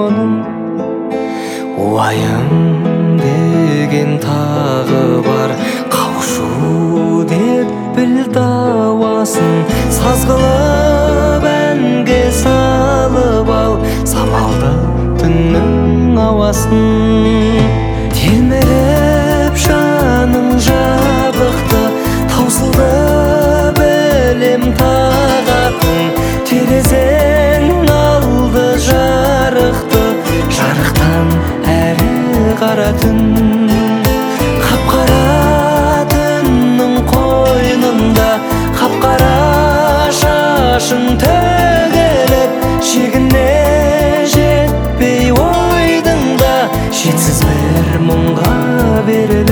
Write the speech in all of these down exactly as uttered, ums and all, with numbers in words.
ойгонум уайым деген тағы бар. Кауышуу деп біл дауасын, саз кылып әнге салып ал самалды түннің ауасын. Телміріп жаның жабықты, таусылды білем тағатын. Терезең алды жарықты, жарықтан әрі қара түн. Қап-қара түннің қойнында қап-қара шашың төгіліп, шегіне жетпей ойдың да шетсіз бір мұңға беріліп.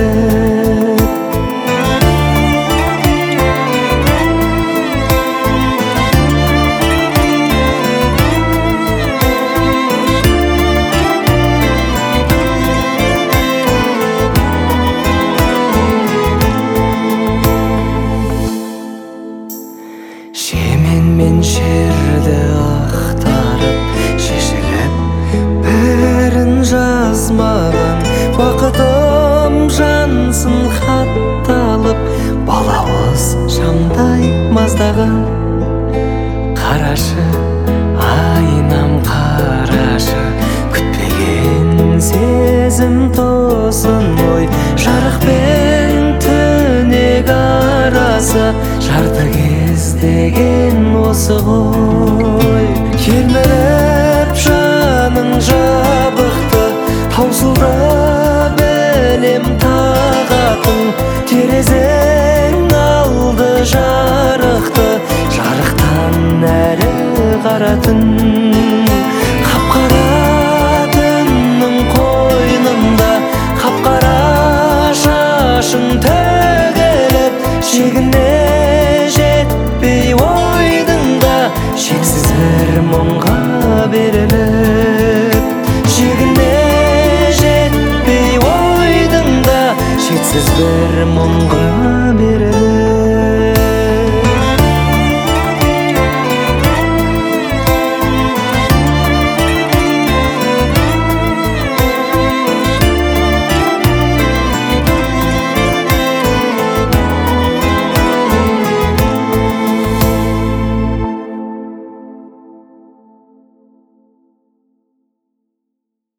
Шемен мен шерді ақтарып, шешіліп бәрін жазмаған. Уақытым жансын хатталып, балауыз шамдай маздаған. Қарашы, айнам қарашы, күтпеген сезім тосын ой. Жарық пен түнек арасы, жарты кез деген осы ғой. Телміріп жаның жабықты, таусылды білем тағатын. Терезең алды жарықты, жарықтан әрі қара түн. Қап-қара түннің қойнында қап-қара шашың төгіліп, шегіне жетпей ойдың да шексіз бір мұңға беріліп. Шегіне жетпей ойдың да шексіз бір мұңға беріліп.